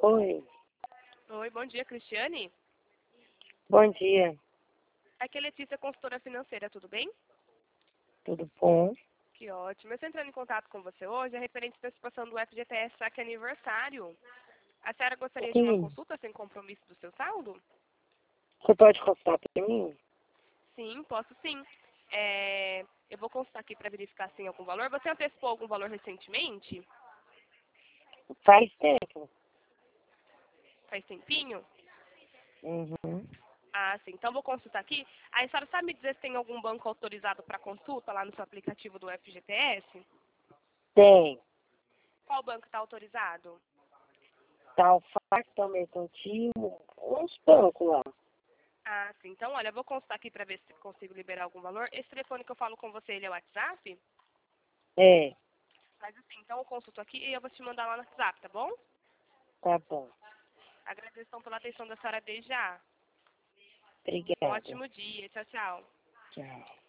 Oi, Oi, bom dia, Cristiane. bom dia, Aqui é Letícia, consultora financeira, tudo bem? tudo bom? Que ótimo. Eu estou entrando em contato com você hoje, referente à participação do FGTS Saque Aniversário. A senhora gostaria de uma Sim, consulta sem compromisso do seu saldo? você pode consultar para mim? Sim, posso sim. Eu vou consultar aqui para verificar se tem algum valor. Você antecipou algum valor recentemente? Faz tempo. Faz tempinho? Uhum. Ah, sim. Então vou consultar aqui. A senhora sabe me dizer se tem algum banco autorizado para consulta lá no seu aplicativo do FGTS? Tem, Qual banco está autorizado? tá o Facto Mercantil, uns bancos lá. Ah, sim. Então, olha, eu vou consultar aqui para ver se consigo liberar algum valor. Esse telefone que eu falo com você, ele é o WhatsApp? É, Mas assim, então eu consulto aqui e eu vou te mandar lá no WhatsApp, tá bom? tá bom. Agradeço então pela atenção da senhora desde já. Um Obrigada. ótimo dia. Tchau, tchau. Tchau.